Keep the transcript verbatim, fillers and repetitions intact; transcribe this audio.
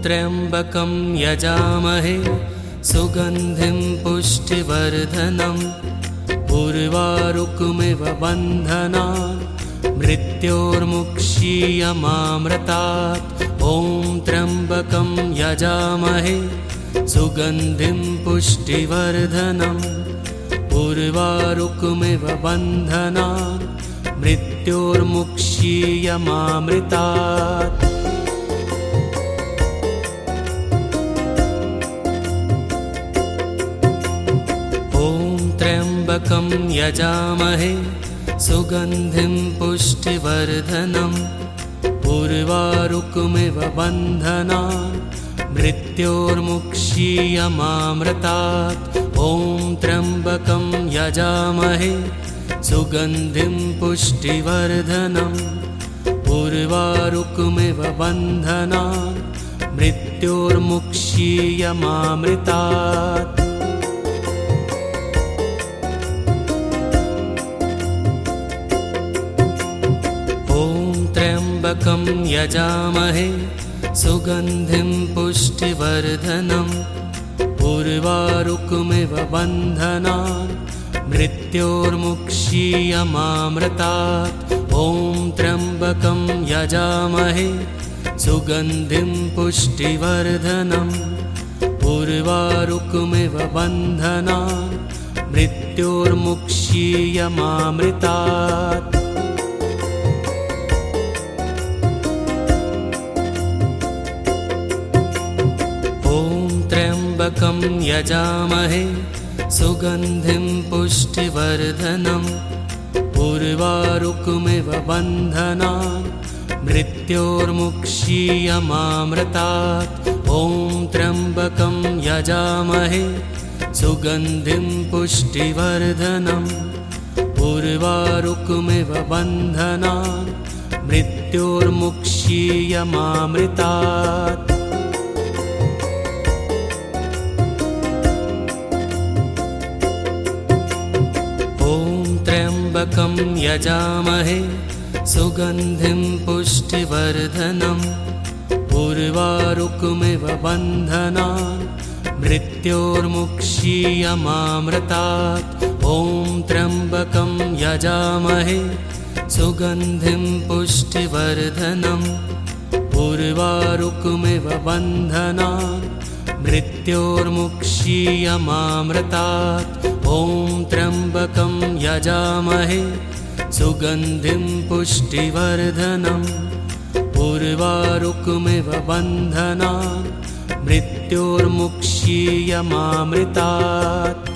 त्र्यम्बकं यजामहे सुगन्धिं पुष्टिवर्धनम् उर्वारुकमिव बन्धनान् मृत्योर्मुक्षीयमामृतात्। ॐ त्र्यम्बकं यजामहे सुगन्धिं पुष्टिवर्धनम् उर्वारुकमिव बन्धनान् मृत्योर्मुक्षीयमामृतात्। त्र्यम्बकं यजामहे सुगन्धिं पुष्टिवर्धनम् उर्वारुकमिव बन्धनान् मृत्योर्मुक्षीयमामृतात्। ॐ त्र्यम्बकं यजामहे सुगन्धिं पुष्टिवर्धनम् उर्वारुकमिव बन्धनान् मृत्योर्मुक्षीयमामृतात्। त्र्यम्बकं यजामहे सुगन्धिं पुष्टिवर्धनम् उर्वारुकमिव बन्धनान् मृत्योर्मुक्षीयमामृतात्। ॐ त्र्यम्बकं यजामहे सुगन्धिं पुष्टिवर्धनम् उर्वारुकमिव बन्धनान् मृत्योर्मुक्षीयमामृतात्। त्र्यम्बकं यजामहे सुगन्धिं पुष्टिवर्धनम् उर्वारुकमिव बन्धनान् मृत्योर्मुक्षीयमामृतात्। ॐ त्र्यम्बकं यजामहे सुगन्धिं पुष्टिवर्धनम् उर्वारुकमिव बन्धनान् मृत्योर्मुक्षीयमामृतात्। त्र्यम्बकं यजामहे सुगन्धिं पुष्टिवर्धनम् उर्वारुकमिव बन्धनान् मृत्योर्मुक्षीयमामृतात्। ॐ त्र्यम्बकं यजामहे सुगन्धिं पुष्टिवर्धनम् उर्वारुकमिव बन्धनान् मृत्योर्मुक्षीयमामृतात्। ॐ त्र्यम्बकं यजामहे सुगन्धिं पुष्टिवर्धनम् उर्वारुकमिव बन्धनान् मृत्योर्मुक्षीयमामृतात्।